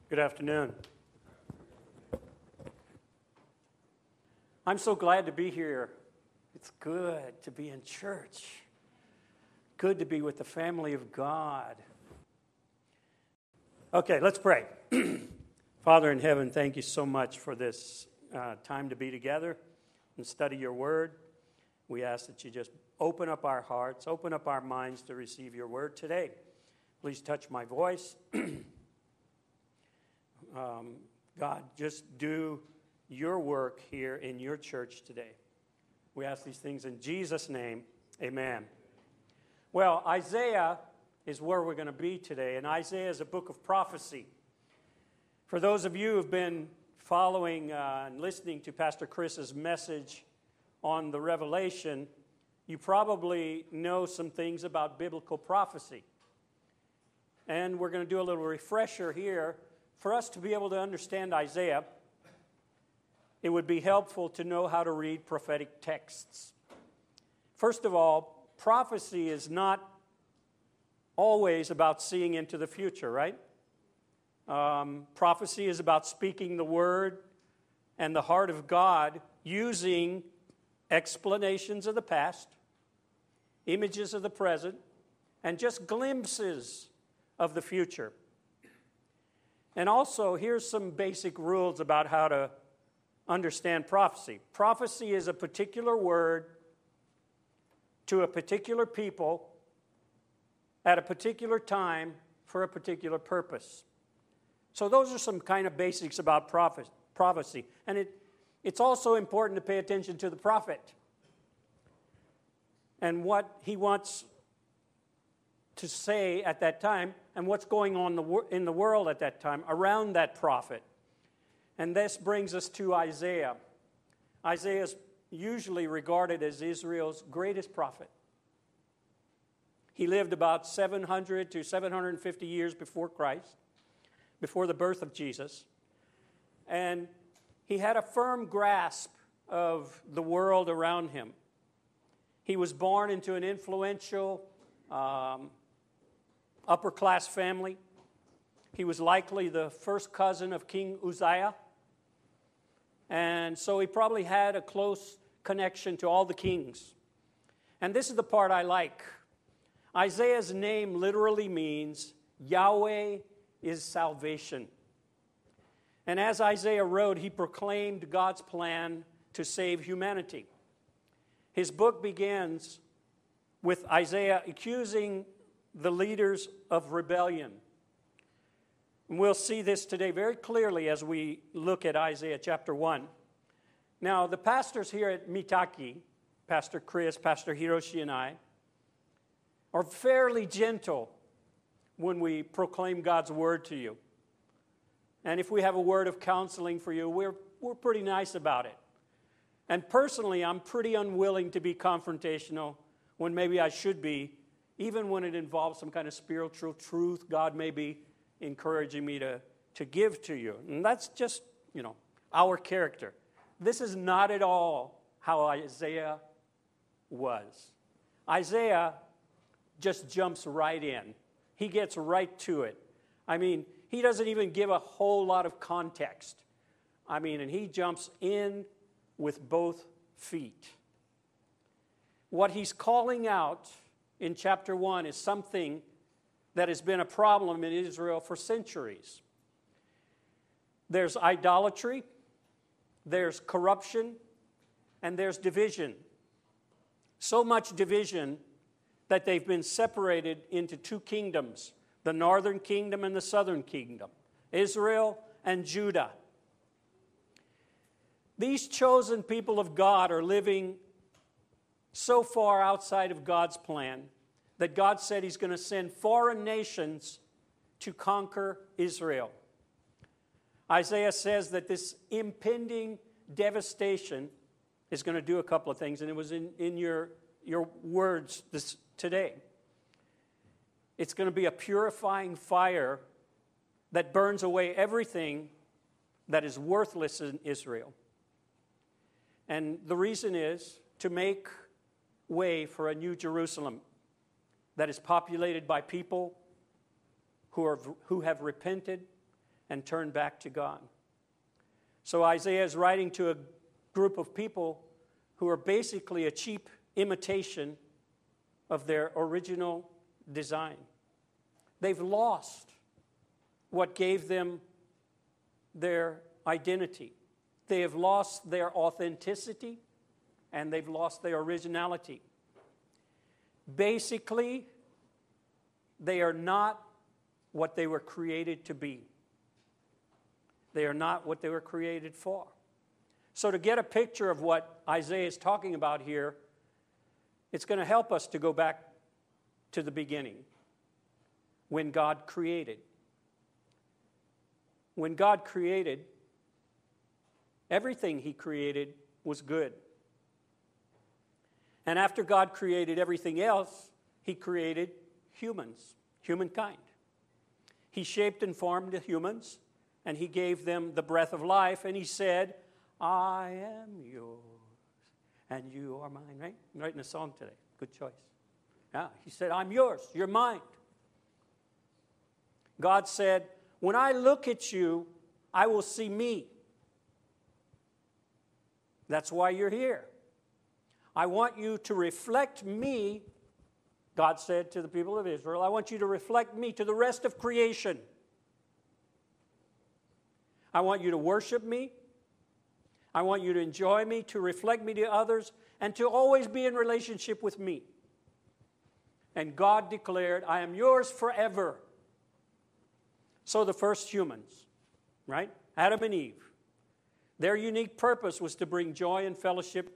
Good afternoon. I'm so glad to be here. It's good to be in church. Good to be with the family of God. Okay, let's pray. Father in heaven, thank you so much for this time to be together and study your word. We ask that you just open up our hearts, open up our minds to receive your word today. Please touch my voice. God, just do your work here in your church today. We ask these things in Jesus' name. Amen. Well, Isaiah is where we're going to be today, and Isaiah is a book of prophecy. For those of you who have been following and listening to Pastor Chris's message on the Revelation, you probably know some things about biblical prophecy. And we're going to do a little refresher here. For us to be able to understand Isaiah, it would be helpful to know how to read prophetic texts. First of all, prophecy is not always about seeing into the future, right? Prophecy is about speaking the word and the heart of God using explanations of the past, images of the present, and just glimpses of the future. And also, here's some basic rules about how to understand prophecy. Prophecy is a particular word to a particular people at a particular time for a particular purpose. So those are some kind of basics about prophecy. And it's also important to pay attention to the prophet and what he wants to say at that time and what's going on in the world at that time around that prophet. And this brings us to Isaiah. Isaiah is usually regarded as Israel's greatest prophet. He lived about 700 to 750 years before Christ, before the birth of Jesus. And he had a firm grasp of the world around him. He was born into an influential upper-class family. He was likely the first cousin of King Uzziah. And so he probably had a close connection to all the kings. And this is the part I like. Isaiah's name literally means Yahweh is salvation. And as Isaiah wrote, he proclaimed God's plan to save humanity. His book begins with Isaiah accusing the leaders of rebellion. And we'll see this today very clearly as we look at Isaiah chapter 1. Now, the pastors here at Mitaki, Pastor Chris, Pastor Hiroshi, and I, are fairly gentle when we proclaim God's word to you. And if we have a word of counseling for you, we're pretty nice about it. And personally, I'm pretty unwilling to be confrontational when maybe I should be, even when it involves some kind of spiritual truth God may be encouraging me to give to you. And that's just, our character. This is not at all how Isaiah was. Isaiah just jumps right in. He gets right to it. He doesn't even give a whole lot of context. And he jumps in with both feet. What he's calling out in chapter 1 is something that has been a problem in Israel for centuries. There's idolatry, there's corruption, and there's division. So much division that they've been separated into two kingdoms, the northern kingdom and the southern kingdom, Israel and Judah. These chosen people of God are living so far outside of God's plan that God said he's going to send foreign nations to conquer Israel. Isaiah says that this impending devastation is going to do a couple of things, and it was in your words today. It's going to be a purifying fire that burns away everything that is worthless in Israel. And the reason is to make way for a new Jerusalem that is populated by people who have repented and turn back to God. So Isaiah is writing to a group of people who are basically a cheap imitation of their original design. They've lost what gave them their identity. They have lost their authenticity, and they've lost their originality. Basically, they are not what they were created to be. They are not what they were created for. So to get a picture of what Isaiah is talking about here, it's going to help us to go back to the beginning, when God created. When God created, everything He created was good. And after God created everything else, He created humans, humankind. He shaped and formed the humans, and He gave them the breath of life, and He said, I am yours, and you are mine, right? I'm writing a song today. Good choice. Yeah, He said, I'm yours, you're mine. God said, when I look at you, I will see me. That's why you're here. I want you to reflect me, God said to the people of Israel. I want you to reflect me to the rest of creation. I want you to worship me. I want you to enjoy me, to reflect me to others, and to always be in relationship with me. And God declared, I am yours forever. So the first humans, right? Adam and Eve. Their unique purpose was to bring joy and fellowship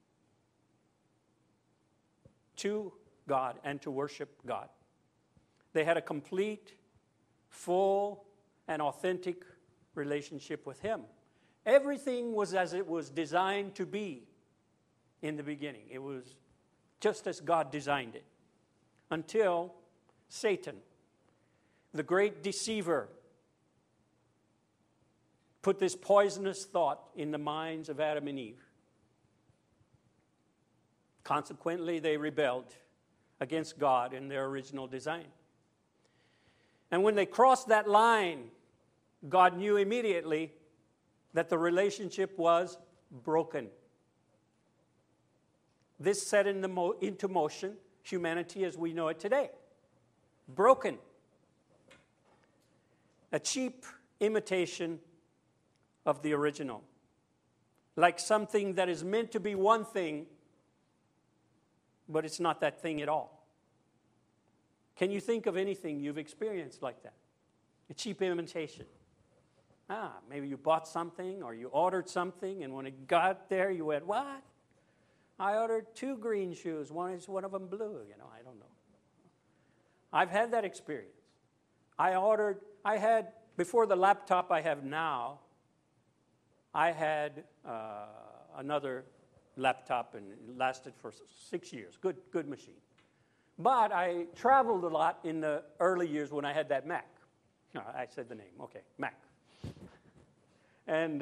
to God and to worship God. They had a complete, full, and authentic relationship with Him. Everything was as it was designed to be in the beginning. It was just as God designed it. Until Satan, the great deceiver, put this poisonous thought in the minds of Adam and Eve. Consequently, they rebelled against God in their original design. And when they crossed that line, God knew immediately that the relationship was broken. This set into motion humanity as we know it today. Broken. A cheap imitation of the original. Like something that is meant to be one thing, but it's not that thing at all. Can you think of anything you've experienced like that? A cheap imitation. Maybe you bought something or you ordered something, and when it got there, you went, what? I ordered 2 green shoes. One of them blue. I don't know. I've had that experience. Before the laptop I have now, I had another laptop, and it lasted for 6 years. Good machine. But I traveled a lot in the early years when I had that Mac. No, I said the name. Okay, Mac. And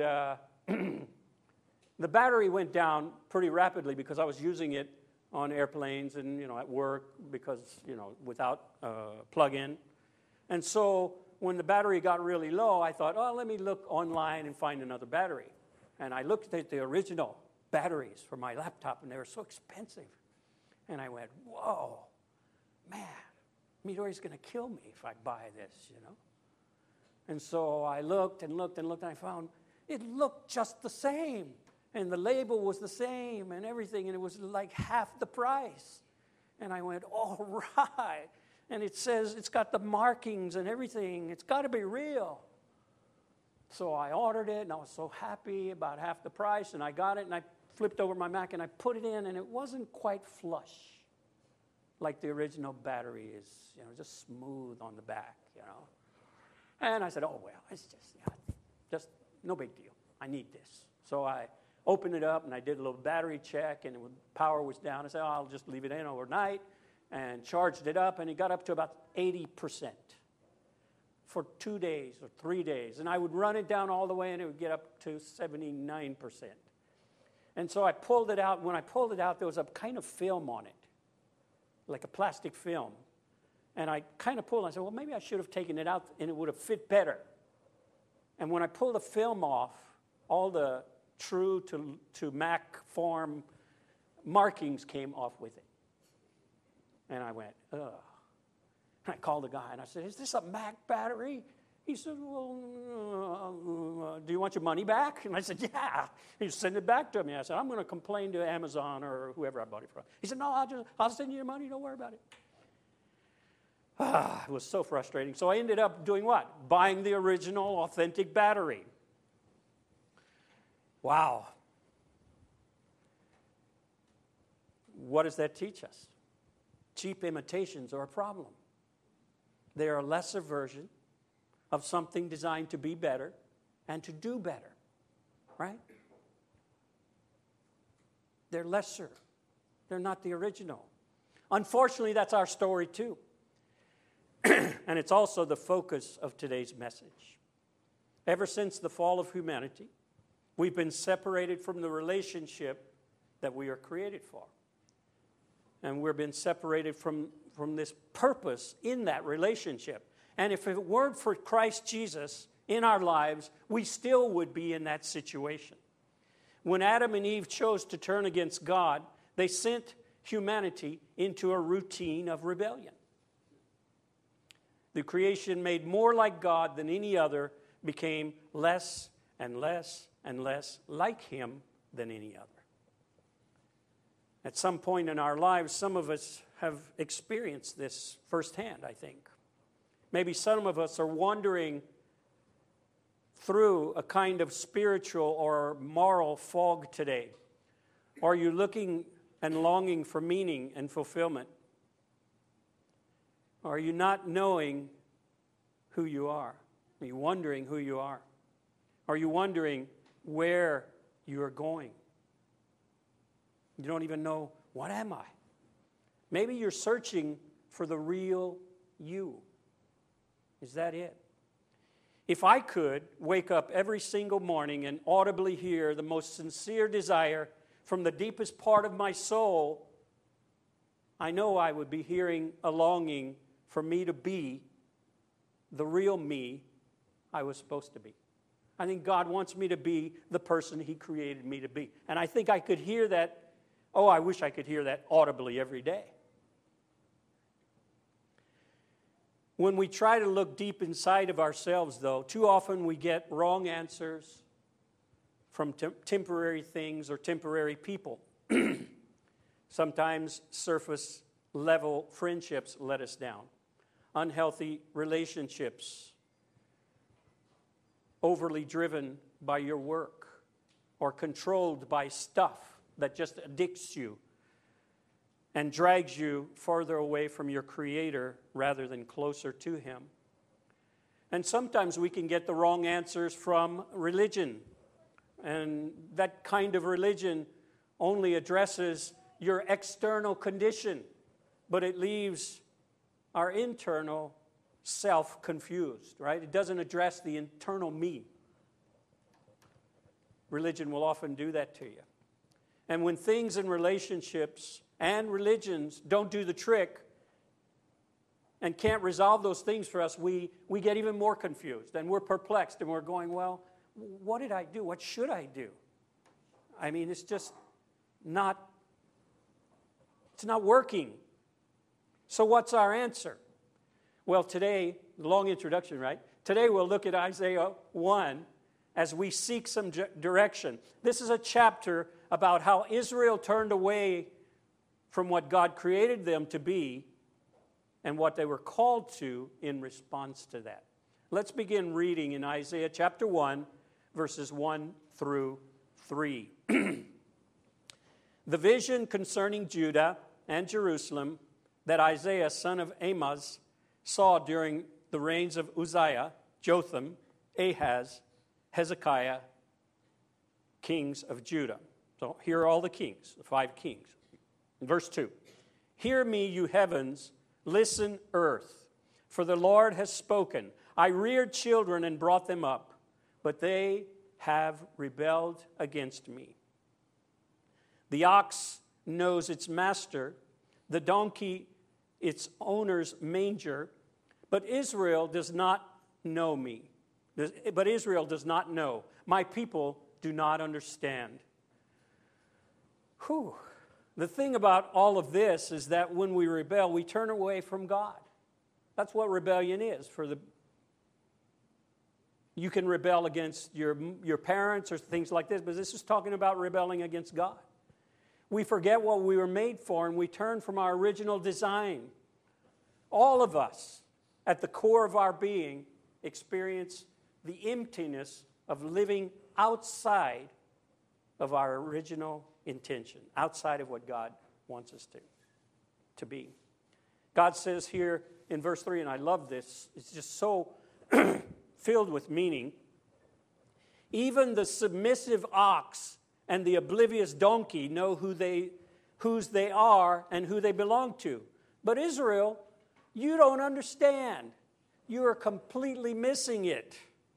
the battery went down pretty rapidly because I was using it on airplanes and, at work because, without plug-in. And so when the battery got really low, I thought, let me look online and find another battery. And I looked at the original batteries for my laptop, and they were so expensive. And I went, whoa, man, Midori's going to kill me if I buy this, And so I looked and looked and looked, and I found it looked just the same. And the label was the same and everything, and it was like half the price. And I went, all right. And it says it's got the markings and everything. It's got to be real. So I ordered it, and I was so happy about half the price, and I got it, and I flipped over my Mac, and I put it in, and it wasn't quite flush like the original battery is, just smooth on the back, And I said, oh, well, it's just no big deal. I need this. So I opened it up, and I did a little battery check, and power was down. I said, I'll just leave it in overnight, and charged it up, and it got up to about 80% for 2 days or 3 days. And I would run it down all the way, and it would get up to 79%. And so I pulled it out. When I pulled it out, there was a kind of film on it, like a plastic film. And I kind of pulled, and I said, well, maybe I should have taken it out, and it would have fit better. And when I pulled the film off, all the true to Mac form markings came off with it. And I went, ugh. And I called the guy and I said, is this a Mac battery? He said, well, do you want your money back? And I said, yeah. He sent it back to me. I said, I'm going to complain to Amazon or whoever I bought it from. He said, no, I'll send you your money. Don't worry about it. It was so frustrating. So I ended up doing what? Buying the original, authentic battery. Wow. What does that teach us? Cheap imitations are a problem. They are a lesser version of something designed to be better and to do better, right? They're lesser. They're not the original. Unfortunately, that's our story too. And it's also the focus of today's message. Ever since the fall of humanity, we've been separated from the relationship that we are created for. And we've been separated from this purpose in that relationship. And if it weren't for Christ Jesus in our lives, we still would be in that situation. When Adam and Eve chose to turn against God, they sent humanity into a routine of rebellion. The creation made more like God than any other became less and less and less like Him than any other. At some point in our lives, some of us have experienced this firsthand, I think. Maybe some of us are wandering through a kind of spiritual or moral fog today. Are you looking and longing for meaning and fulfillment? Are you not knowing who you are? Are you wondering who you are? Are you wondering where you are going? You don't even know, what am I? Maybe you're searching for the real you. Is that it? If I could wake up every single morning and audibly hear the most sincere desire from the deepest part of my soul, I know I would be hearing a longing for me to be the real me I was supposed to be. I think God wants me to be the person He created me to be. And I think I could hear that. Oh, I wish I could hear that audibly every day. When we try to look deep inside of ourselves, though, too often we get wrong answers from temporary things or temporary people. Sometimes surface-level friendships let us down. Unhealthy relationships, overly driven by your work, or controlled by stuff that just addicts you and drags you farther away from your Creator rather than closer to Him. And sometimes we can get the wrong answers from religion. And that kind of religion only addresses your external condition, but it leaves our internal self confused, right? It doesn't address the internal me. Religion will often do that to you. And when things in relationships and religions don't do the trick and can't resolve those things for us, we get even more confused and we're perplexed and we're going, well, what did I do? What should I do? I mean, it's just not working. So what's our answer? Well, today, long introduction, right? Today we'll look at Isaiah 1 as we seek some direction. This is a chapter about how Israel turned away from what God created them to be and what they were called to in response to that. Let's begin reading in Isaiah chapter 1, verses 1 through 3. The vision concerning Judah and Jerusalem that Isaiah, son of Amoz, saw during the reigns of Uzziah, Jotham, Ahaz, Hezekiah, kings of Judah. So here are all the kings, the 5 kings. In verse 2, hear me, you heavens, listen, earth, for the Lord has spoken. I reared children and brought them up, but they have rebelled against me. The ox knows its master, the donkey its owner's manger, but Israel does not know me. But Israel does not know. My people do not understand. Whew. The thing about all of this is that when we rebel, we turn away from God. That's what rebellion is. You can rebel against your parents or things like this, but this is talking about rebelling against God. We forget what we were made for, and we turn from our original design. All of us, at the core of our being, experience the emptiness of living outside of our original intention, outside of what God wants us to be. God says here in verse 3, and I love this, it's just so filled with meaning. Even the submissive ox and the oblivious donkey know whose they are and who they belong to. But Israel, you don't understand. You are completely missing it.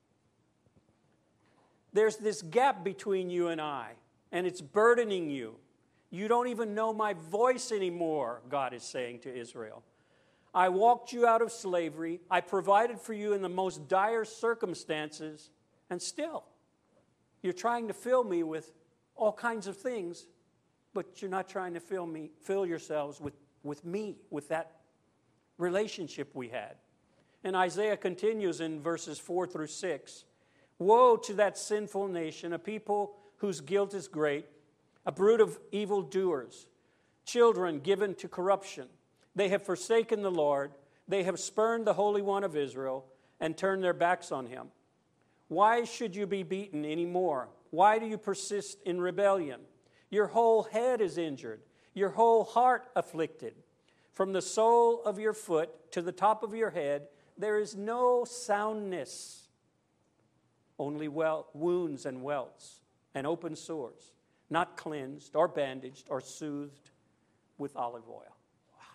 There's this gap between you and I, and it's burdening you. You don't even know my voice anymore, God is saying to Israel. I walked you out of slavery. I provided for you in the most dire circumstances, and still, you're trying to fill me with all kinds of things, but you're not trying to fill yourselves with me, with that relationship we had. And Isaiah continues in verses 4 through 6. Woe to that sinful nation, a people whose guilt is great, a brood of evildoers, children given to corruption. They have forsaken the Lord. They have spurned the Holy One of Israel and turned their backs on him. Why should you be beaten anymore? Why do you persist in rebellion? Your whole head is injured, your whole heart afflicted. From the sole of your foot to the top of your head, there is no soundness, only wounds and welts and open sores, not cleansed or bandaged or soothed with olive oil. Wow.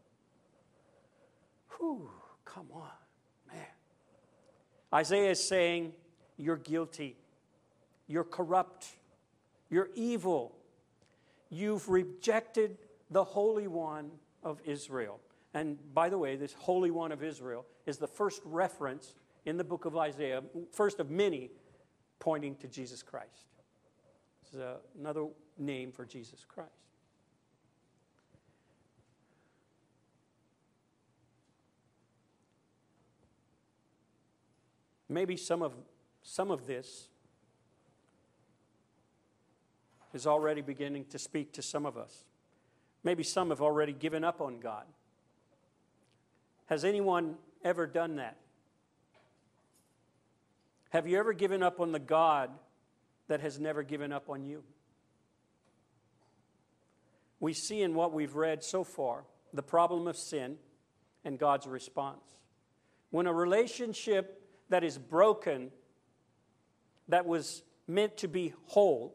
Whew, come on, man. Isaiah is saying, you're guilty. You're corrupt. You're evil. You've rejected the Holy One of Israel. And by the way, this Holy One of Israel is the first reference in the book of Isaiah, first of many, pointing to Jesus Christ. It's another name for Jesus Christ. Maybe some of this is already beginning to speak to some of us. Maybe some have already given up on God. Has anyone ever done that? Have you ever given up on the God that has never given up on you? We see in what we've read so far the problem of sin and God's response. When a relationship that is broken, that was meant to be whole,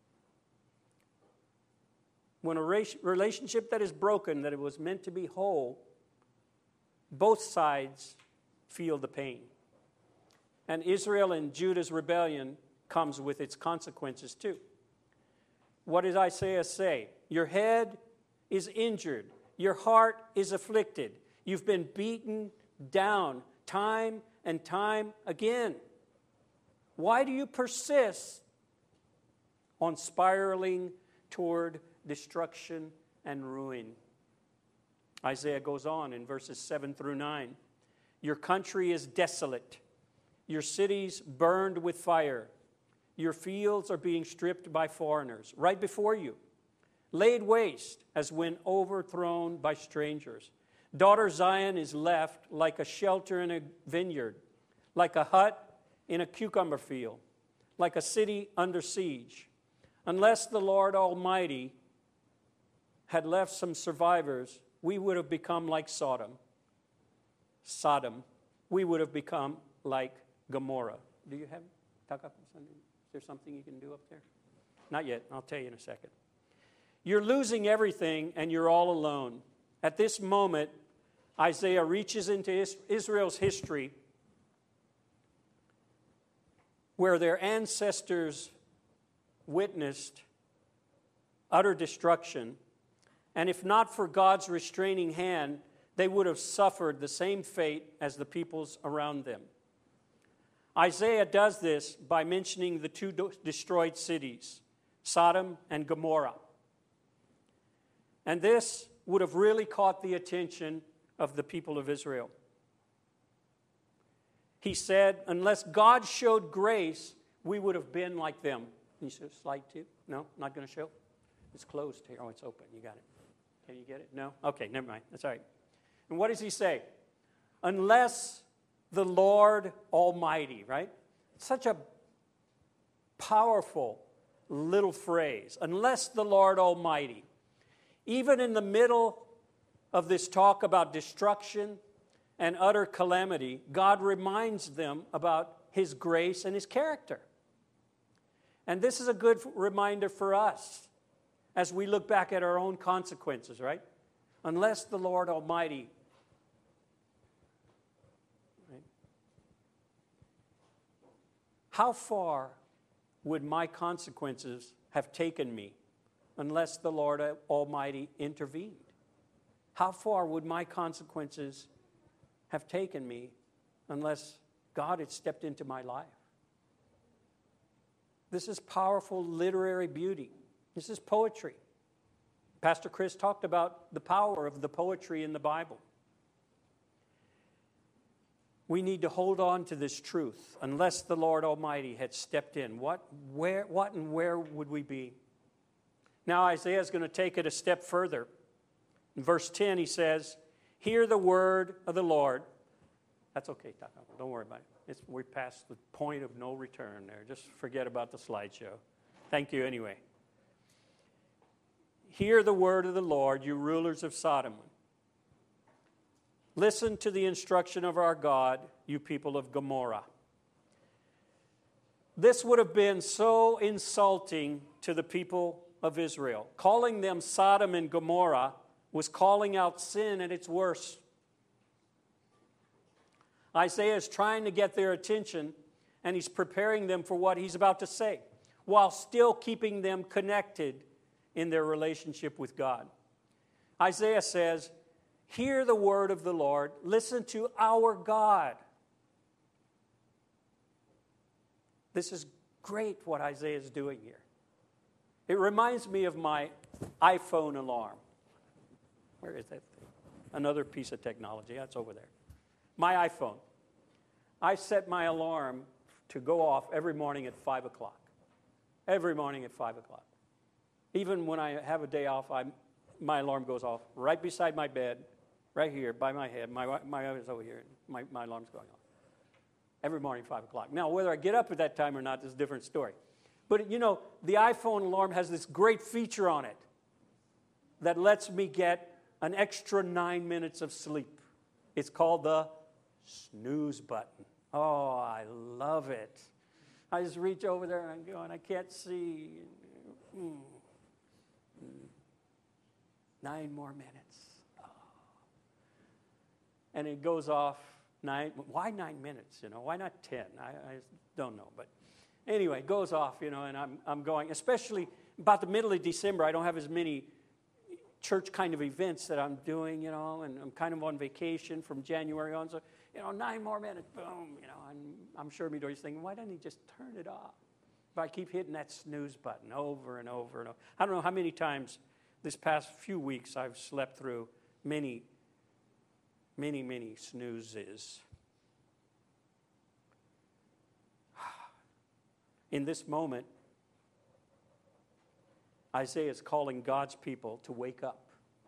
when a relationship that is broken, that it was meant to be whole, both sides feel the pain. And Israel and Judah's rebellion comes with its consequences too. What did Isaiah say? Your head is injured. Your heart is afflicted. You've been beaten down time and time again. Why do you persist on spiraling toward destruction and ruin? Isaiah goes on in verses 7 through 9. Your country is desolate. Your cities burned with fire. Your fields are being stripped by foreigners right before you, laid waste as when overthrown by strangers. Daughter Zion is left like a shelter in a vineyard, like a hut in a cucumber field, like a city under siege. Unless the Lord Almighty had left some survivors, we would have become like Sodom. We would have become like Gomorrah. Do you have tuck up on Sunday? Is there something you can do up there? Not yet. I'll tell you in a second. You're losing everything and you're all alone. At this moment, Isaiah reaches into Israel's history where their ancestors witnessed utter destruction. And if not for God's restraining hand, they would have suffered the same fate as the peoples around them. Isaiah does this by mentioning the two destroyed cities, Sodom and Gomorrah. And this would have really caught the attention of the people of Israel. He said, unless God showed grace, we would have been like them. Can you show slide 2? No, not going to show? It's closed here. Oh, it's open. You got it. Can you get it? No? Okay, never mind. That's all right. And what does he say? Unless the Lord Almighty, right? Such a powerful little phrase. Unless the Lord Almighty. Even in the middle of this talk about destruction and utter calamity, God reminds them about His grace and His character. And this is a good reminder for us as we look back at our own consequences, right? Unless the Lord Almighty. Right? How far would my consequences have taken me unless the Lord Almighty intervened? How far would my consequences have taken me unless God had stepped into my life? This is powerful literary beauty. This is poetry. Pastor Chris talked about the power of the poetry in the Bible. We need to hold on to this truth. Unless the Lord Almighty had stepped in, what and where would we be? Now Isaiah is going to take it a step further. In verse 10 he says, hear the word of the Lord. That's okay, don't worry about it. We're past the point of no return there. Just forget about the slideshow. Thank you anyway. Hear the word of the Lord, you rulers of Sodom. Listen to the instruction of our God, you people of Gomorrah. This would have been so insulting to the people of Israel. Calling them Sodom and Gomorrah was calling out sin at its worst. Isaiah is trying to get their attention, and he's preparing them for what he's about to say, while still keeping them connected in their relationship with God. Isaiah says, hear the word of the Lord, listen to our God. This is great what Isaiah is doing here. It reminds me of my iPhone alarm. Where is that thing? Another piece of technology. That's over there. My iPhone. I set my alarm to go off every morning at 5 o'clock. Every morning at 5 o'clock. Even when I have a day off, my alarm goes off right beside my bed, right here by my head. My wife is over here. My alarm's going off. Every morning, 5 o'clock. Now, whether I get up at that time or not is a different story. But, you know, the iPhone alarm has this great feature on it that lets me get an extra 9 minutes of sleep. It's called the snooze button. Oh, I love it. I just reach over there and I'm going, I can't see. 9 more minutes. Oh. And it goes off 9. Why 9 minutes? You know, why not 10? I don't know. But anyway, it goes off, you know, and I'm going, especially about the middle of December, I don't have as many church kind of events that I'm doing, you know, and I'm kind of on vacation from January on. So, you know, 9 more minutes, boom, you know, and I'm sure Midori's thinking, why doesn't he just turn it off? But I keep hitting that snooze button over and over and over. I don't know how many times this past few weeks I've slept through many snoozes. In this moment, Isaiah is calling God's people to wake up.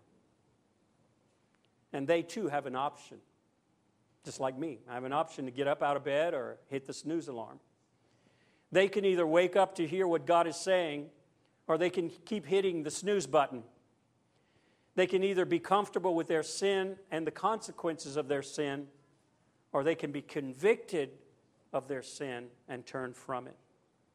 And they too have an option, just like me. I have an option to get up out of bed or hit the snooze alarm. They can either wake up to hear what God is saying, or they can keep hitting the snooze button. They can either be comfortable with their sin and the consequences of their sin, or they can be convicted of their sin and turn from it.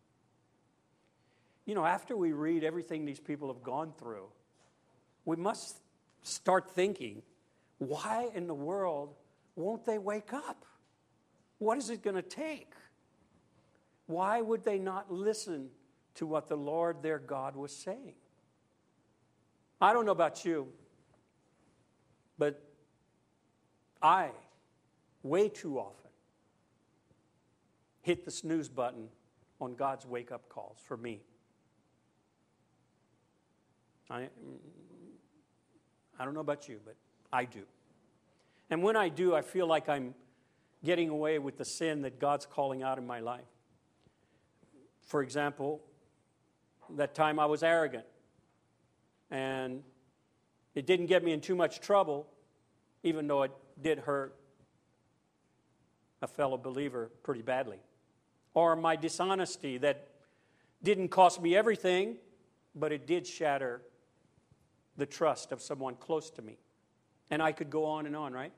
You know, after we read everything these people have gone through, we must start thinking, why in the world won't they wake up? What is it going to take? Why would they not listen to what the Lord their God was saying? I don't know about you, but I, way too often, hit the snooze button on God's wake-up calls for me. I don't know about you, but I do. And when I do, I feel like I'm getting away with the sin that God's calling out in my life. For example, that time I was arrogant. And it didn't get me in too much trouble, even though it did hurt a fellow believer pretty badly. Or my dishonesty that didn't cost me everything, but it did shatter the trust of someone close to me. And I could go on, right?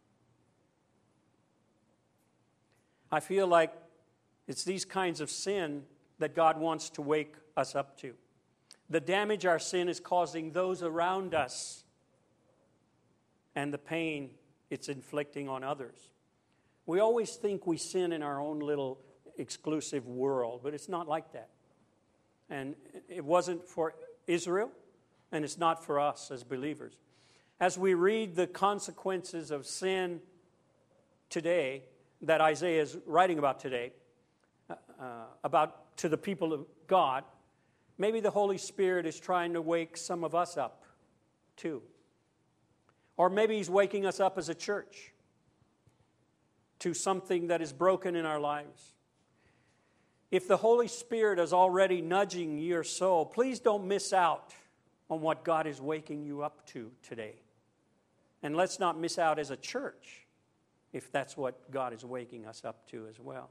I feel like it's these kinds of sin that God wants to wake us up to. The damage our sin is causing those around us and the pain it's inflicting on others. We always think we sin in our own little exclusive world, but it's not like that. And it wasn't for Israel, and it's not for us as believers. As we read the consequences of sin today, that Isaiah is writing about today, about to the people of God, maybe the Holy Spirit is trying to wake some of us up too. Or maybe He's waking us up as a church to something that is broken in our lives. If the Holy Spirit is already nudging your soul, please don't miss out on what God is waking you up to today. And let's not miss out as a church if that's what God is waking us up to as well.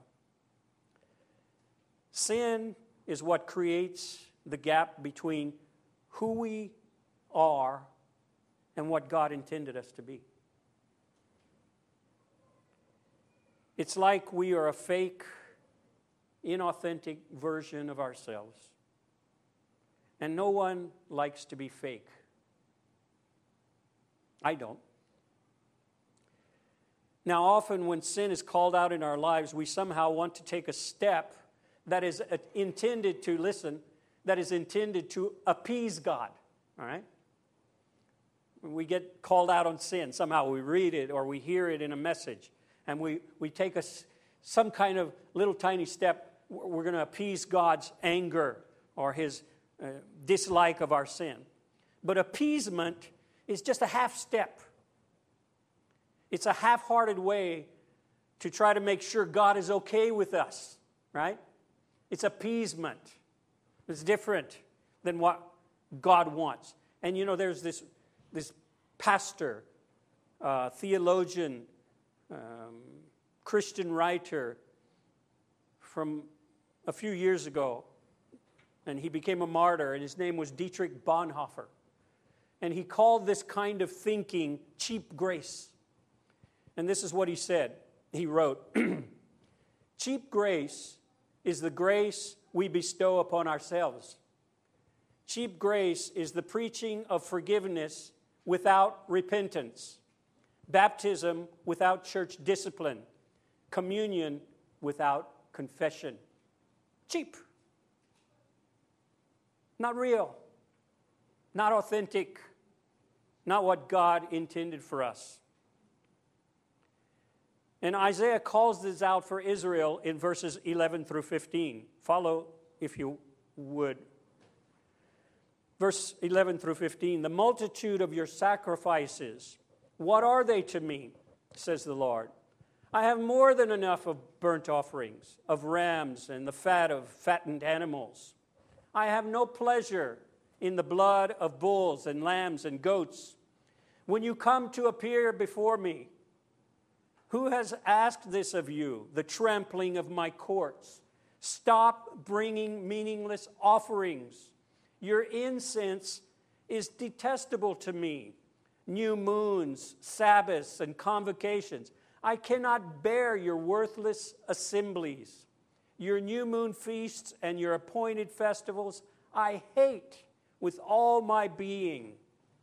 Sin is what creates the gap between who we are and what God intended us to be. It's like we are a fake, inauthentic version of ourselves. And no one likes to be fake. I don't. Now, often when sin is called out in our lives, we somehow want to take a step that is intended to, listen, that is intended to appease God, all right? When we get called out on sin, somehow we read it or we hear it in a message, and we take some kind of little tiny step. We're going to appease God's anger or His dislike of our sin. But appeasement is just a half step. It's a half-hearted way to try to make sure God is okay with us, right? It's appeasement. It's different than what God wants. And there's this pastor, theologian, Christian writer from a few years ago, and he became a martyr, and his name was Dietrich Bonhoeffer. And he called this kind of thinking cheap grace. And this is what he said. He wrote, "Cheap grace is the grace we bestow upon ourselves. Cheap grace is the preaching of forgiveness without repentance, baptism without church discipline, communion without confession." Cheap. Not real. Not authentic. Not what God intended for us. And Isaiah calls this out for Israel in verses 11 through 15. Follow, if you would. Verse 11 through 15. "The multitude of your sacrifices, what are they to me, says the Lord? I have more than enough of burnt offerings, of rams and the fat of fattened animals. I have no pleasure in the blood of bulls and lambs and goats. When you come to appear before me, who has asked this of you, the trampling of my courts? Stop bringing meaningless offerings. Your incense is detestable to me. New moons, Sabbaths, and convocations. I cannot bear your worthless assemblies. Your new moon feasts and your appointed festivals I hate with all my being.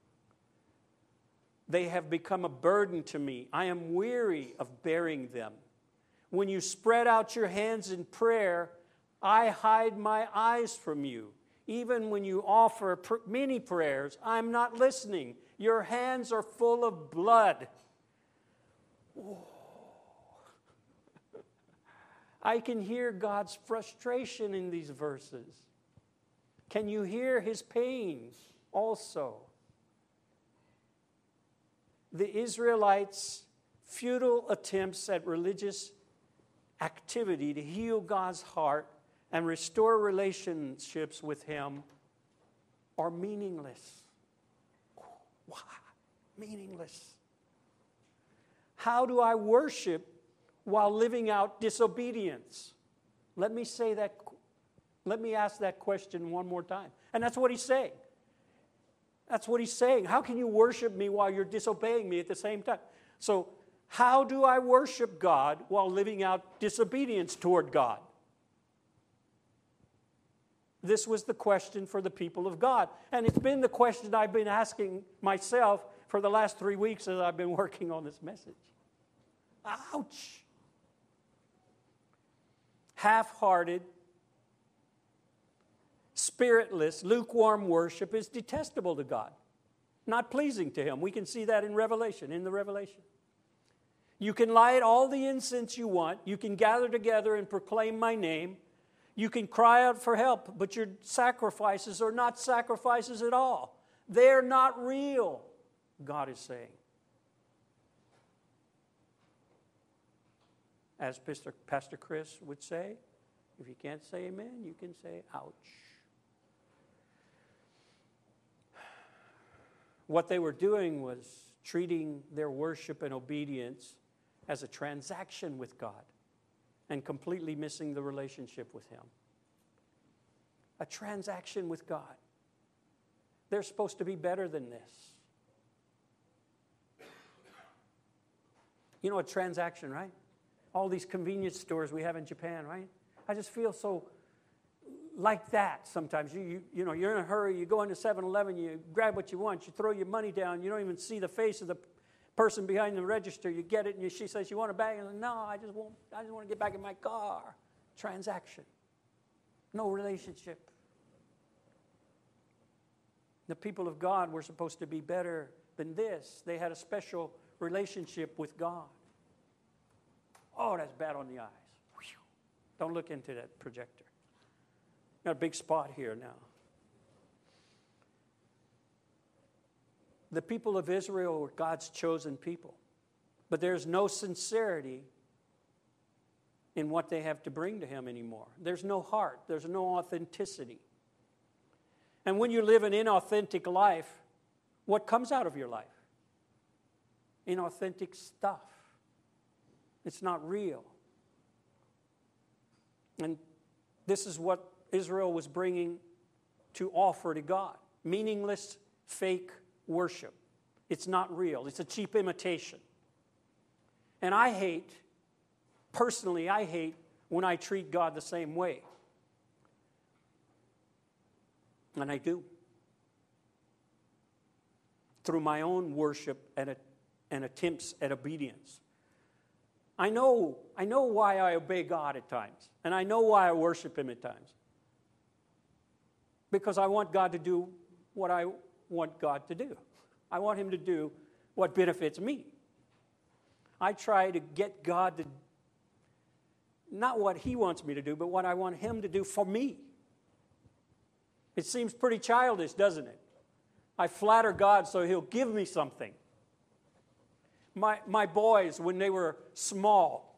They have become a burden to me. I am weary of bearing them. When you spread out your hands in prayer, I hide my eyes from you. Even when you offer many prayers, I'm not listening. Your hands are full of blood." I can hear God's frustration in these verses. Can you hear his pain also? The Israelites' futile attempts at religious activity to heal God's heart and restore relationships with him are meaningless. Why? Meaningless. How do I worship while living out disobedience? Let me ask that question one more time. And that's what he's saying. That's what he's saying. How can you worship me while you're disobeying me at the same time? So, how do I worship God while living out disobedience toward God? This was the question for the people of God. And it's been the question I've been asking myself for the last 3 weeks as I've been working on this message. Ouch! Half-hearted, spiritless, lukewarm worship is detestable to God, not pleasing to him. We can see that in the Revelation. You can light all the incense you want. You can gather together and proclaim my name. You can cry out for help, but your sacrifices are not sacrifices at all. They're not real, God is saying. As Pastor Chris would say, if you can't say amen, you can say ouch. What they were doing was treating their worship and obedience as a transaction with God and completely missing the relationship with him. A transaction with God. They're supposed to be better than this. You know a transaction, right? All these convenience stores we have in Japan, right? I just feel so like that sometimes. You know, you're in a hurry, you go into 7-Eleven, you grab what you want, you throw your money down, you don't even see the face of the person behind the register, you get it, and she says, you want a bag? And no, I just want to get back in my car. Transaction. No relationship. The people of God were supposed to be better than this. They had a special relationship with God. Oh, that's bad on the eyes. Whew. Don't look into that projector. Got a big spot here now. The people of Israel were God's chosen people. But there's no sincerity in what they have to bring to him anymore. There's no heart. There's no authenticity. And when you live an inauthentic life, what comes out of your life? Inauthentic stuff. It's not real. And this is what Israel was bringing to offer to God. Meaningless, fake worship. It's not real. It's a cheap imitation. And personally, I hate when I treat God the same way. And I do. Through my own worship and attempts at obedience. I know why I obey God at times. And I know why I worship him at times. Because I want God to do what I want God to do. I want him to do what benefits me. I try to get God to, not what he wants me to do, but what I want him to do for me. It seems pretty childish, doesn't it? I flatter God so he'll give me something. My boys, when they were small,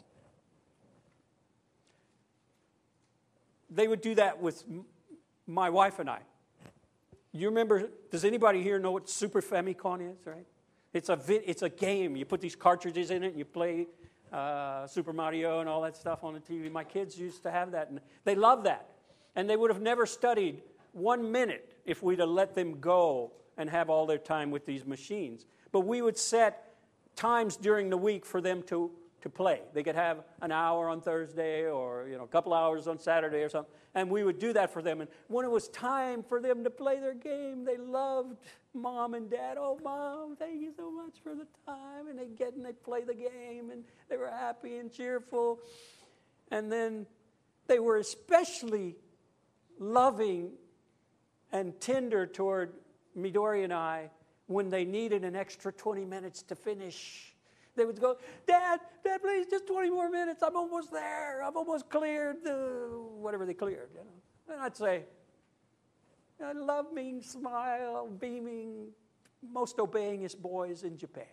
they would do that with my wife and I. You remember, does anybody here know what Super Famicom is, right? It's a game. You put these cartridges in it and you play Super Mario and all that stuff on the TV. My kids used to have that, and they love that. And they would have never studied 1 minute if we'd have let them go and have all their time with these machines. But we would set times during the week for them to play. They could have an hour on Thursday or a couple hours on Saturday or something. And we would do that for them. And when it was time for them to play their game, they loved Mom and Dad. Oh, Mom, thank you so much for the time. And they'd play the game, and they were happy and cheerful. And then they were especially loving and tender toward Midori and I when they needed an extra 20 minutes to finish They would go, Dad, please, just 20 more minutes. I'm almost there. I've almost cleared whatever they cleared. You know? And I'd say, loving, smile, beaming, most obeyingest boys in Japan.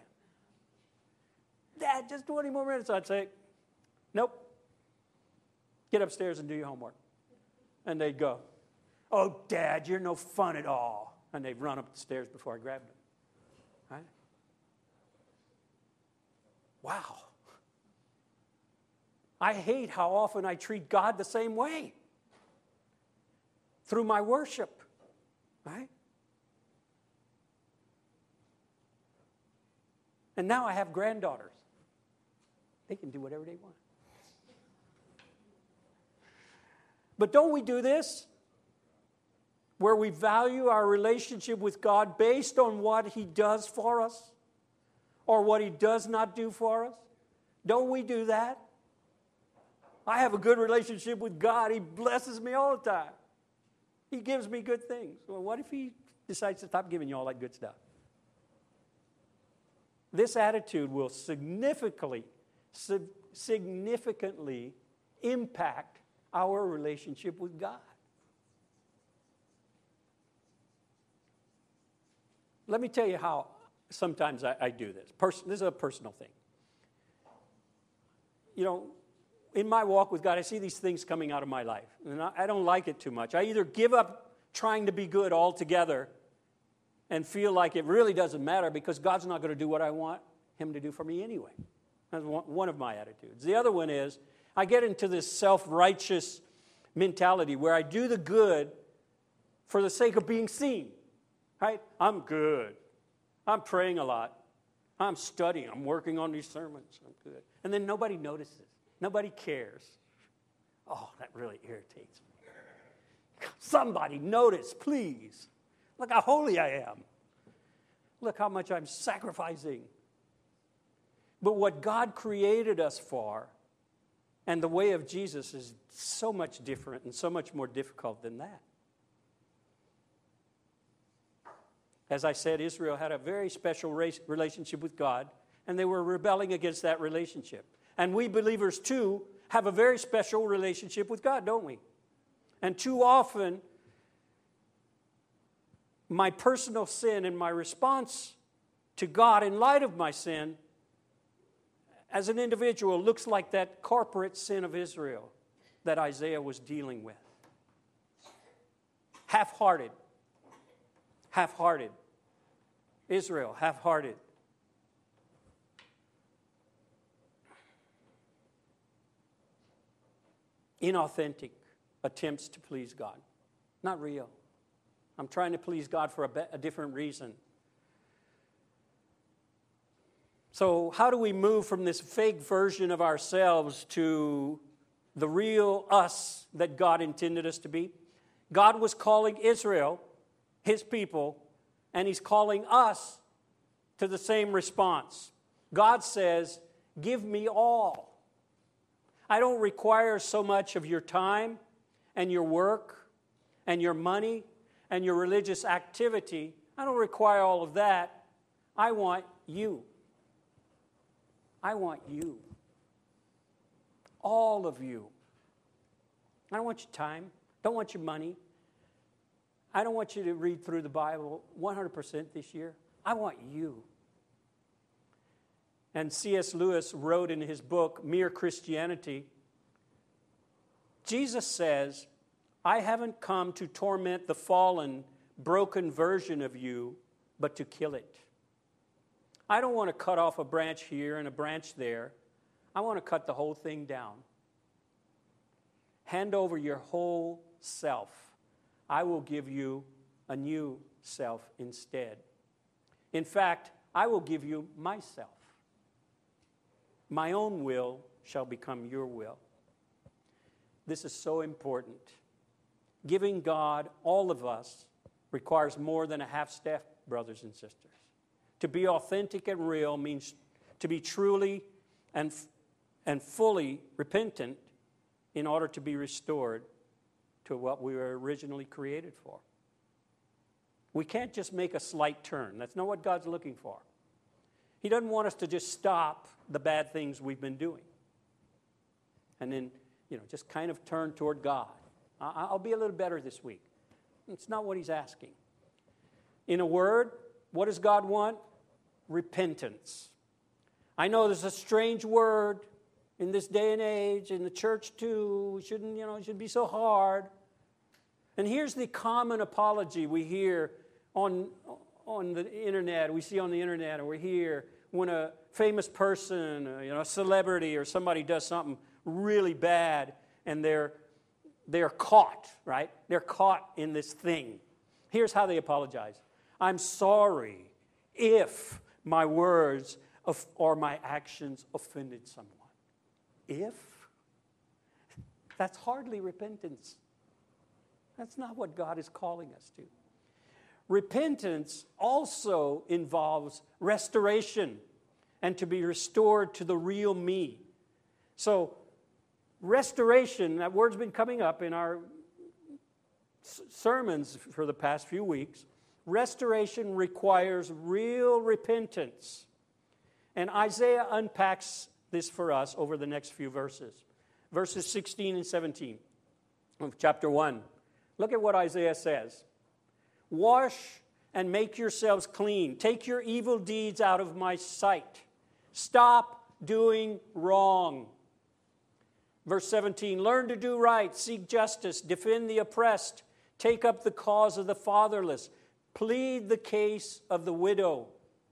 Dad, just 20 more minutes. I'd say, nope. Get upstairs and do your homework. And they'd go, oh, Dad, you're no fun at all. And they'd run up the stairs before I grabbed them. Right? Wow. I hate how often I treat God the same way through my worship. Right? And now I have granddaughters. They can do whatever they want. But don't we do this? Where we value our relationship with God based on what He does for us or what He does not do for us? Don't we do that? I have a good relationship with God. He blesses me all the time. He gives me good things. Well, what if He decides to stop giving you all that good stuff? This attitude will significantly impact our relationship with God. Let me tell you how sometimes I do this. This is a personal thing. You know, in my walk with God, I see these things coming out of my life, and I don't like it too much. I either give up trying to be good altogether and feel like it really doesn't matter because God's not going to do what I want Him to do for me anyway. That's one of my attitudes. The other one is I get into this self-righteous mentality where I do the good for the sake of being seen. Right? I'm good. I'm praying a lot. I'm studying. I'm working on these sermons. I'm good. And then nobody notices. Nobody cares. Oh, that really irritates me. Somebody notice, please. Look how holy I am. Look how much I'm sacrificing. But what God created us for and the way of Jesus is so much different and so much more difficult than that. As I said, Israel had a very special relationship with God, and they were rebelling against that relationship. And we believers, too, have a very special relationship with God, don't we? And too often, my personal sin and my response to God in light of my sin as an individual looks like that corporate sin of Israel that Isaiah was dealing with. Half-hearted. Half-hearted. Israel, half-hearted. Inauthentic attempts to please God. Not real. I'm trying to please God for a different reason. So how do we move from this fake version of ourselves to the real us that God intended us to be? God was calling Israel, His people, and He's calling us to the same response. God says, give me all. I don't require so much of your time and your work and your money and your religious activity. I don't require all of that. I want you. I want you. All of you. I don't want your time. Don't want your money. I don't want you to read through the Bible 100% this year. I want you. And C.S. Lewis wrote in his book, Mere Christianity, Jesus says, I haven't come to torment the fallen, broken version of you, but to kill it. I don't want to cut off a branch here and a branch there. I want to cut the whole thing down. Hand over your whole self. I will give you a new self instead. In fact, I will give you myself. My own will shall become your will. This is so important. Giving God, all of us, requires more than a half-step, brothers and sisters. To be authentic and real means to be truly and fully repentant in order to be restored to what we were originally created for. We can't just make a slight turn. That's not what God's looking for. He doesn't want us to just stop the bad things we've been doing and then, just kind of turn toward God. I'll be a little better this week. It's not what he's asking. In a word, what does God want? Repentance. I know there's a strange word in this day and age, in the church too. We shouldn't, it should be so hard. And here's the common apology we hear on the internet, we see on the internet, or we hear when a famous person, a celebrity or somebody does something really bad and they're caught, right? They're caught in this thing. Here's how they apologize. I'm sorry if my words or my actions offended someone. If? That's hardly repentance. That's not what God is calling us to. Repentance also involves restoration and to be restored to the real me. So, restoration, that word's been coming up in our sermons for the past few weeks. Restoration requires real repentance. And Isaiah unpacks this for us over the next few verses. Verses 16 and 17 of chapter 1. Look at what Isaiah says. Wash and make yourselves clean. Take your evil deeds out of my sight. Stop doing wrong. Verse 17, learn to do right, seek justice, defend the oppressed, take up the cause of the fatherless, plead the case of the widow.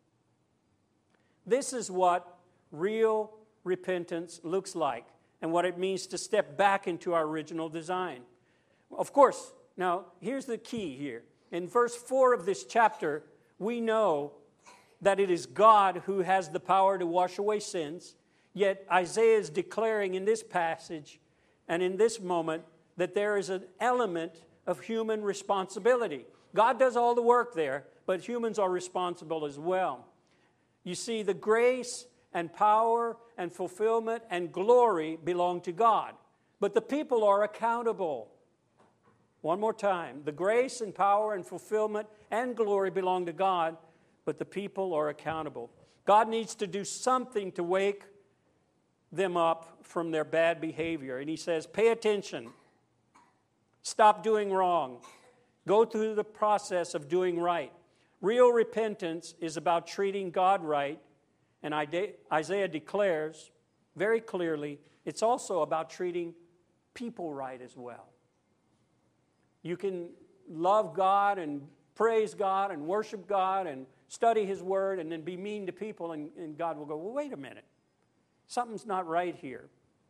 This is what real repentance looks like and what it means to step back into our original design. Of course, now here's the key here. In verse 4 of this chapter, we know that it is God who has the power to wash away sins. Yet Isaiah is declaring in this passage and in this moment that there is an element of human responsibility. God does all the work there, but humans are responsible as well. You see, the grace and power and fulfillment and glory belong to God, but the people are accountable. One more time. The grace and power and fulfillment and glory belong to God, but the people are accountable. God needs to do something to wake them up from their bad behavior. And he says, pay attention. Stop doing wrong. Go through the process of doing right. Real repentance is about treating God right. And Isaiah declares very clearly, it's also about treating people right as well. You can love God and praise God and worship God and study His Word and then be mean to people, and God will go, well, wait a minute. Something's not right here.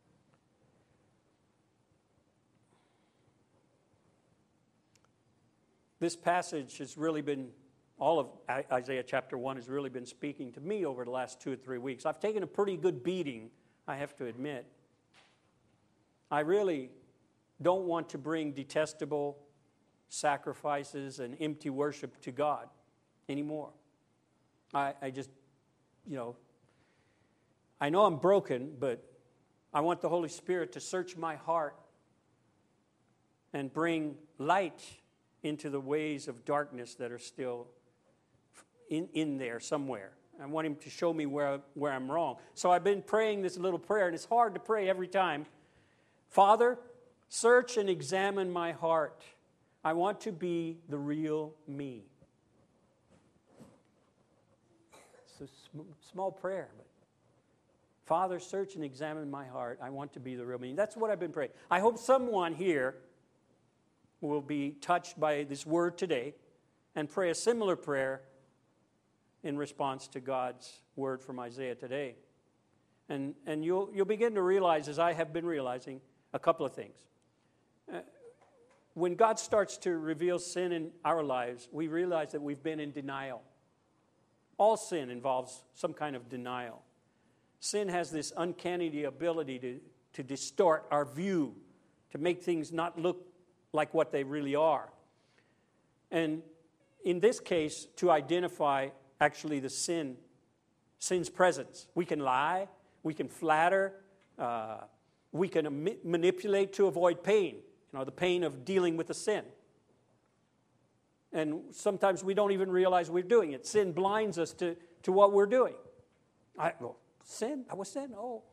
This passage has really been, all of Isaiah chapter 1 has really been speaking to me over the last 2 or 3 weeks. I've taken a pretty good beating, I have to admit. I really don't want to bring detestable sacrifices and empty worship to God anymore. I just, I know I'm broken, but I want the Holy Spirit to search my heart and bring light into the ways of darkness that are still in there somewhere. I want Him to show me where I'm wrong. So I've been praying this little prayer, and it's hard to pray every time. Father, search and examine my heart. I want to be the real me. It's a small prayer, but Father, search and examine my heart. I want to be the real me. That's what I've been praying. I hope someone here will be touched by this word today and pray a similar prayer in response to God's word from Isaiah today. And you'll begin to realize, as I have been realizing, a couple of things. When God starts to reveal sin in our lives, we realize that we've been in denial. All sin involves some kind of denial. Sin has this uncanny ability to distort our view, to make things not look like what they really are. And in this case, to identify actually the sin's presence. We can lie, we can flatter, we can manipulate to avoid pain, the pain of dealing with the sin. And sometimes we don't even realize we're doing it. Sin blinds us to what we're doing. Sin? That was sin? Oh.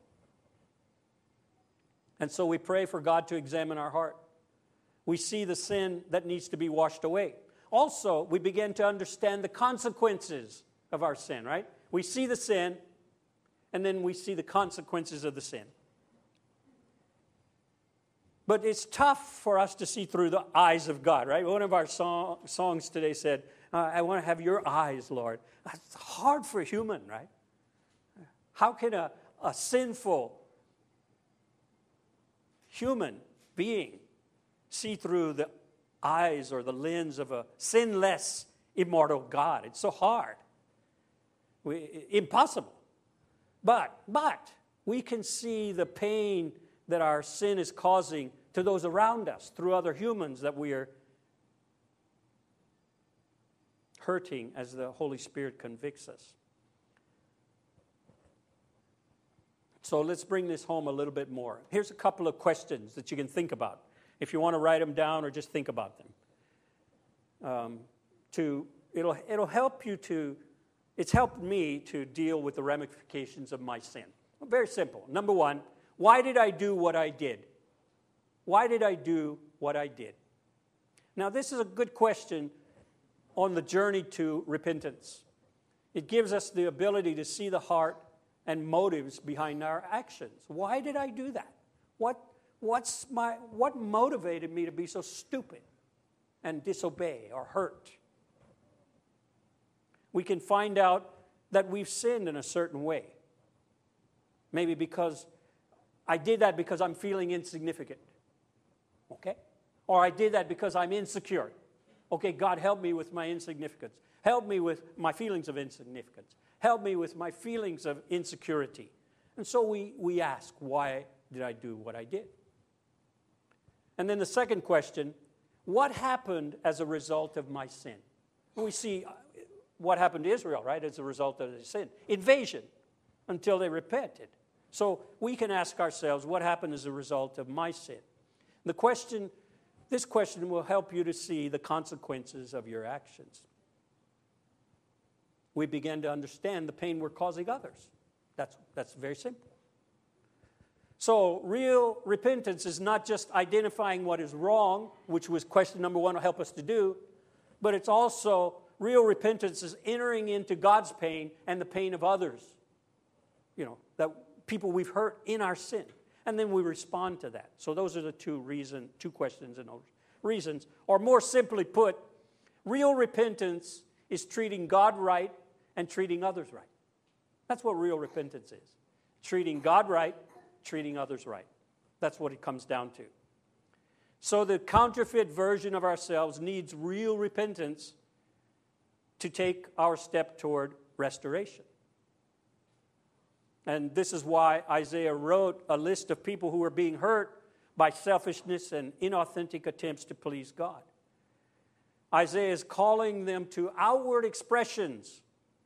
And so we pray for God to examine our heart. We see the sin that needs to be washed away. Also, we begin to understand the consequences of our sin, right? We see the sin, and then we see the consequences of the sin. But it's tough for us to see through the eyes of God, right? One of our songs today said, I want to have your eyes, Lord. That's hard for a human, right? How can a sinful human being see through the eyes or the lens of a sinless, immortal God? It's so hard. Impossible. But we can see the pain that our sin is causing to those around us through other humans that we are hurting as the Holy Spirit convicts us. So let's bring this home a little bit more. Here's a couple of questions that you can think about, if you want to write them down or just think about them. It'll help you to. It's helped me to deal with the ramifications of my sin. Very simple. Number one, why did I do what I did? Why did I do what I did? Now, this is a good question on the journey to repentance. It gives us the ability to see the heart and motives behind our actions. Why did I do that? What motivated me to be so stupid and disobey or hurt? We can find out that we've sinned in a certain way. Maybe because I did that because I'm feeling insignificant. Okay? Or I did that because I'm insecure. Okay, God, help me with my insignificance. Help me with my feelings of insignificance. Help me with my feelings of insecurity. And so we ask, why did I do what I did? And then the second question, what happened as a result of my sin? We see what happened to Israel, right, as a result of their sin. Invasion, until they repented. So we can ask ourselves, what happened as a result of my sin? This question will help you to see the consequences of your actions. We begin to understand the pain we're causing others. That's very simple. So real repentance is not just identifying what is wrong, which was question number one will help us to do, but it's also real repentance is entering into God's pain and the pain of others. That people we've hurt in our sin. And then we respond to that. So those are the two questions and those reasons. Or more simply put, real repentance is treating God right and treating others right. That's what real repentance is. Treating God right, treating others right. That's what it comes down to. So the counterfeit version of ourselves needs real repentance to take our step toward restoration. And this is why Isaiah wrote a list of people who were being hurt by selfishness and inauthentic attempts to please God. Isaiah is calling them to outward expressions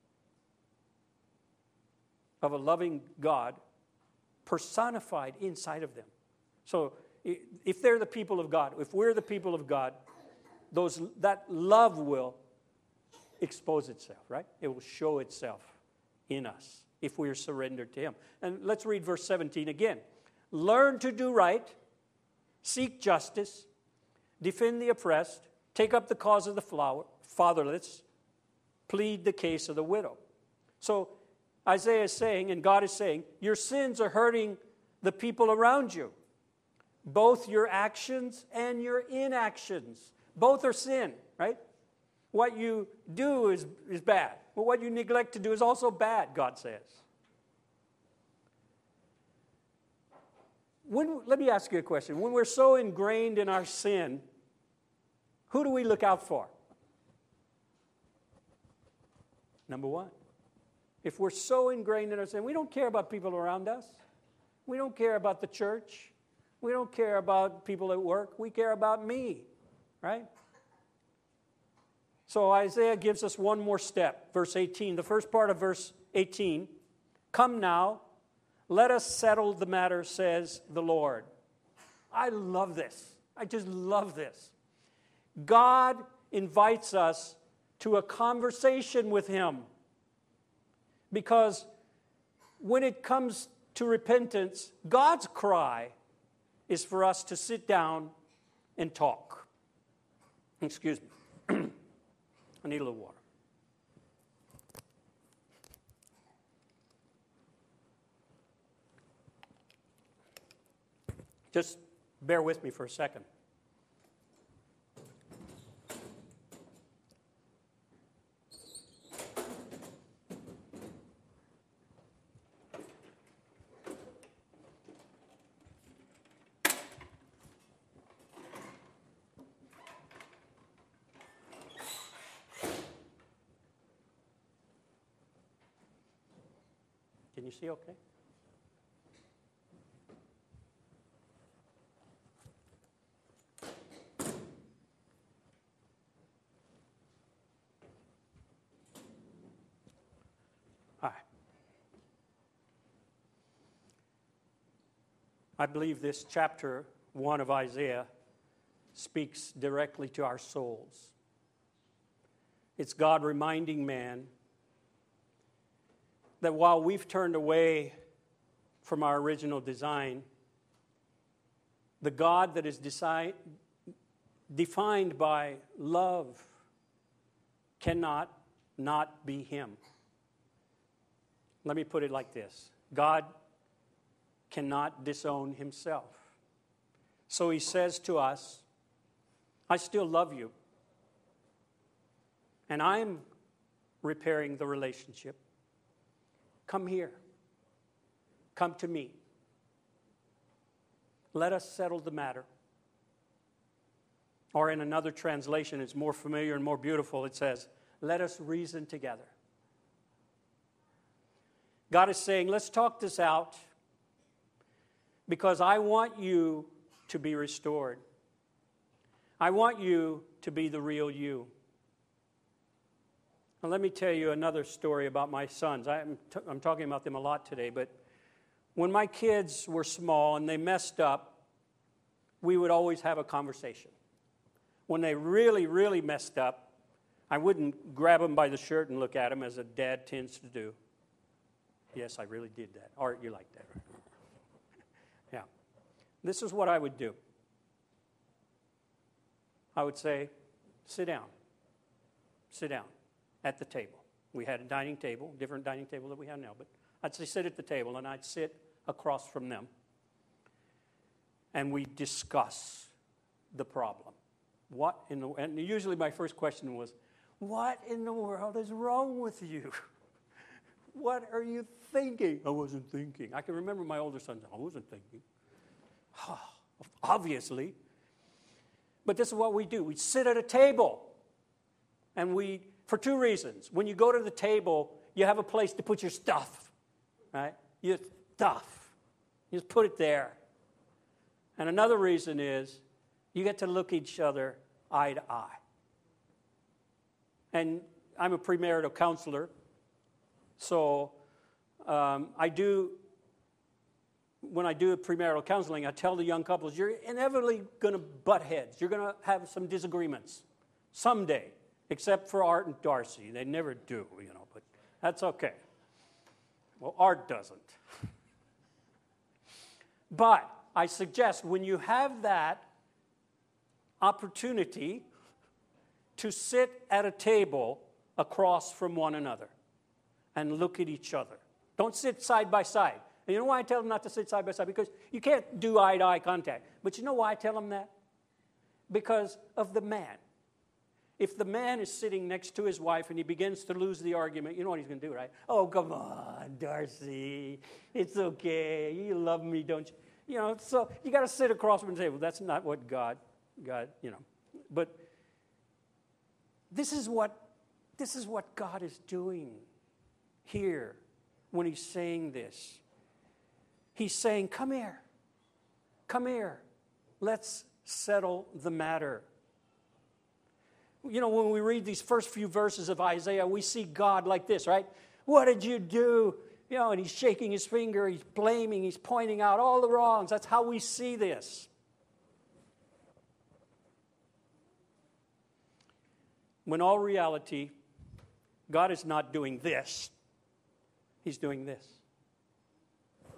of a loving God personified inside of them. So if they're the people of God, if we're the people of God, that love will expose itself, right? It will show itself in us if we are surrendered to Him. And let's read verse 17 again. Learn to do right, seek justice, defend the oppressed, take up the cause of the fatherless, plead the case of the widow. So Isaiah is saying, and God is saying, your sins are hurting the people around you. Both your actions and your inactions. Both are sin, right? What you do is bad. But what you neglect to do is also bad, God says. Let me ask you a question. When we're so ingrained in our sin, who do we look out for? Number one. If we're so ingrained in our sin, we don't care about people around us. We don't care about the church. We don't care about people at work. We care about me, right? So Isaiah gives us one more step. Verse 18, the first part of verse 18. Come now, let us settle the matter, says the Lord. I love this. I just love this. God invites us to a conversation with Him because when it comes to repentance, God's cry is for us to sit down and talk. Excuse me. I need a little water. Just bear with me for a second. Can you see okay? All right. I believe this chapter 1 of Isaiah speaks directly to our souls. It's God reminding man that while we've turned away from our original design, the God that is defined by love cannot not be Him. Let me put it like this. God cannot disown Himself. So He says to us, I still love you. And I'm repairing the relationship. Come here. Come to me. Let us settle the matter. Or in another translation, it's more familiar and more beautiful. It says, let us reason together. God is saying, let's talk this out because I want you to be restored. I want you to be the real you. Now, let me tell you another story about my sons. I'm talking about them a lot today, but when my kids were small and they messed up, we would always have a conversation. When they really, really messed up, I wouldn't grab them by the shirt and look at them as a dad tends to do. Yes, I really did that. Art, you like that, right? Yeah. This is what I would do. I would say, sit down. Sit down. At the table. We had a dining table, different dining table that we have now, but I'd say sit at the table and I'd sit across from them and we discuss the problem. And usually my first question was, what in the world is wrong with you? What are you thinking? I wasn't thinking. I can remember my older son, I wasn't thinking. Obviously. But this is what we do. We sit at a table and for two reasons. When you go to the table, you have a place to put your stuff, right? Your stuff. You just put it there. And another reason is you get to look each other eye to eye. And I'm a premarital counselor, so when I do premarital counseling, I tell the young couples, you're inevitably going to butt heads. You're going to have some disagreements someday. Except for Art and Darcy. They never do, but that's okay. Well, Art doesn't. But I suggest when you have that opportunity to sit at a table across from one another and look at each other. Don't sit side by side. And you know why I tell them not to sit side by side? Because you can't do eye-to-eye contact. But you know why I tell them that? Because of the man. If the man is sitting next to his wife and he begins to lose the argument, you know what he's going to do, right? Oh, come on, Darcy. It's okay. You love me, don't you? So you got to sit across from the table. That's not what God. But this is what God is doing here when He's saying this. He's saying, come here. Come here. Let's settle the matter. When we read these first few verses of Isaiah, we see God like this, right? What did you do? And He's shaking His finger, He's blaming, He's pointing out all the wrongs. That's how we see this. When all reality, God is not doing this. He's doing this.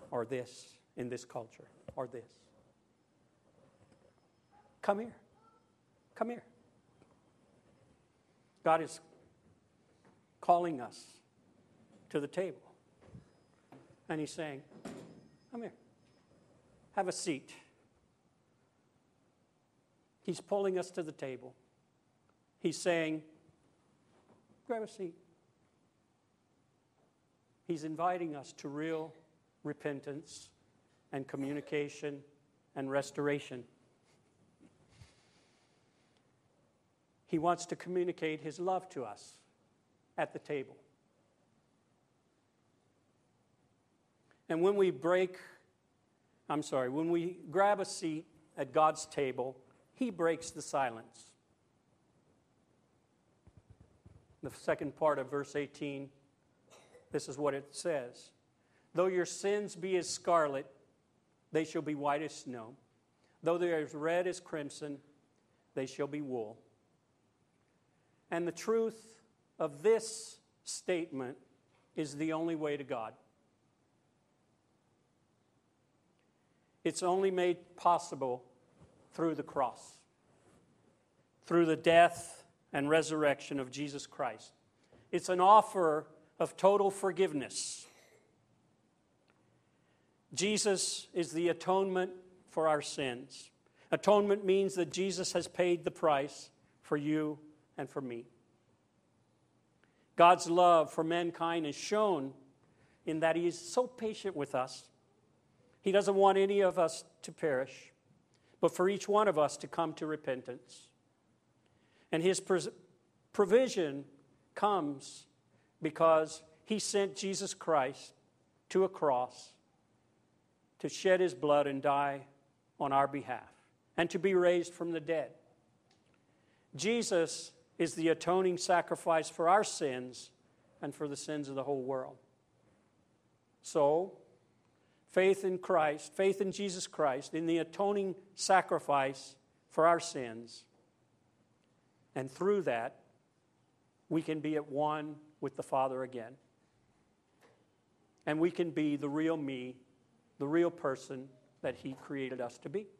or this in this culture, or this. Come here. Come here. God is calling us to the table. And He's saying, come here. Have a seat. He's pulling us to the table. He's saying, grab a seat. He's inviting us to real repentance and communication and restoration. He wants to communicate His love to us at the table. And when we grab a seat at God's table, He breaks the silence. The second part of verse 18, this is what it says. Though your sins be as scarlet, they shall be white as snow. Though they are as red as crimson, they shall be wool. And the truth of this statement is the only way to God. It's only made possible through the cross, through the death and resurrection of Jesus Christ. It's an offer of total forgiveness. Jesus is the atonement for our sins. Atonement means that Jesus has paid the price for you and for me. God's love for mankind is shown in that He is so patient with us. He doesn't want any of us to perish, but for each one of us to come to repentance. And His provision comes because He sent Jesus Christ to a cross to shed His blood and die on our behalf and to be raised from the dead. Jesus is the atoning sacrifice for our sins and for the sins of the whole world. So, faith in Christ, faith in Jesus Christ, in the atoning sacrifice for our sins, and through that, we can be at one with the Father again. And we can be the real me, the real person that He created us to be.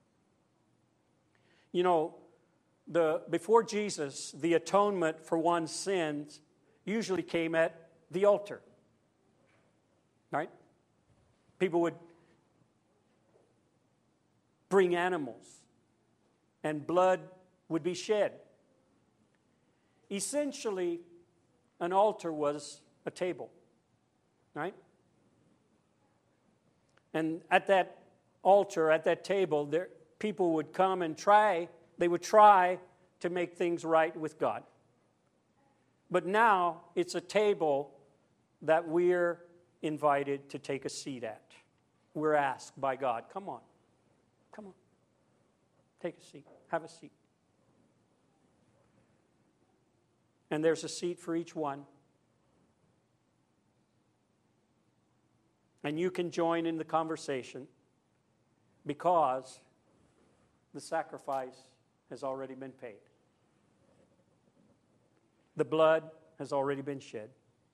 You know, before Jesus, the atonement for one's sins usually came at the altar. Right? People would bring animals, and blood would be shed. Essentially, an altar was a table, right? And at that altar, at that table, people would come and try to make things right with God. But now, it's a table that we're invited to take a seat at. We're asked by God, come on, take a seat, have a seat. And there's a seat for each one. And you can join in the conversation because the sacrifice has already been paid. The blood has already been shed.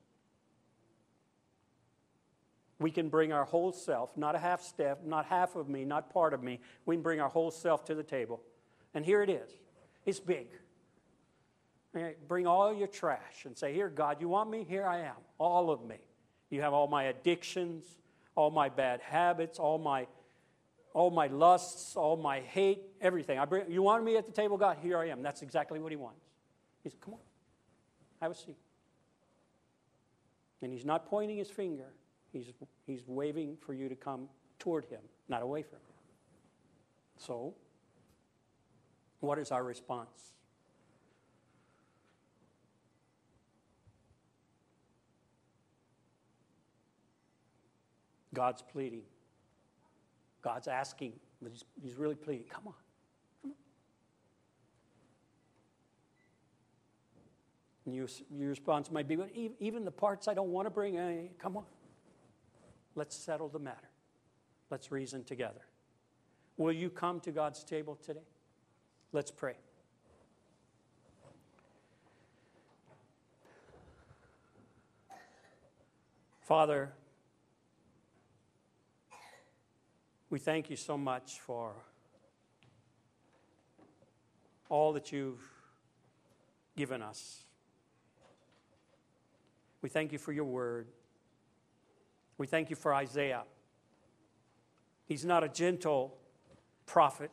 We can bring our whole self, not a half step, not half of me, not part of me. We can bring our whole self to the table. And here it is. It's big. Bring all your trash and say, here, God, you want me? Here I am, all of me. You have all my addictions, all my bad habits, all my lusts, all my hate, everything. You want me at the table, God? Here I am. That's exactly what He wants. He said, come on, have a seat. And He's not pointing His finger. He's waving for you to come toward Him, not away from Him. So, what is our response? God's pleading. God's asking. He's really pleading. Come on. And your response might be, even the parts I don't want to bring, come on. Let's settle the matter. Let's reason together. Will you come to God's table today? Let's pray. Father, We thank you so much for all that you've given us. We thank you for your word. We thank you for Isaiah. He's not a gentle prophet,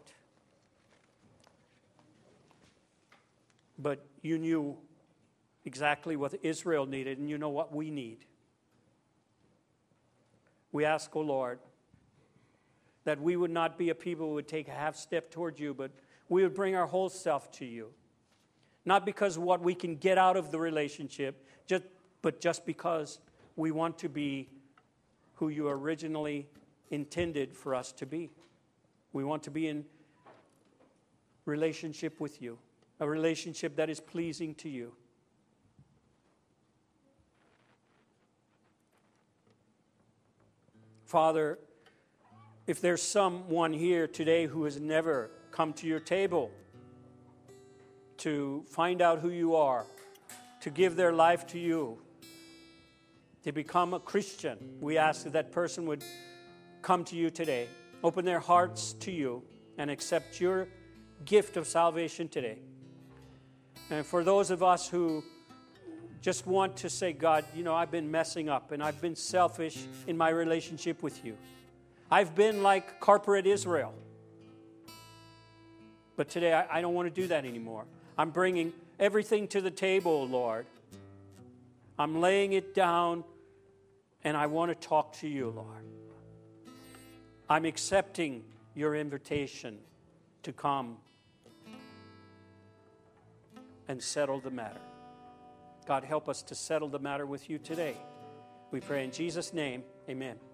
but you knew exactly what Israel needed, and you know what we need. We ask, O Lord, that we would not be a people who would take a half step towards you, but we would bring our whole self to you. Not because of what we can get out of the relationship, but just because we want to be who you originally intended for us to be. We want to be in relationship with you, a relationship that is pleasing to you. Father, if there's someone here today who has never come to your table to find out who you are, to give their life to you, to become a Christian, we ask that that person would come to you today, open their hearts to you, and accept your gift of salvation today. And for those of us who just want to say, God, you know, I've been messing up and I've been selfish in my relationship with you. I've been like corporate Israel. But today I don't want to do that anymore. I'm bringing everything to the table, Lord. I'm laying it down and I want to talk to you, Lord. I'm accepting your invitation to come and settle the matter. God, help us to settle the matter with you today. We pray in Jesus' name, amen.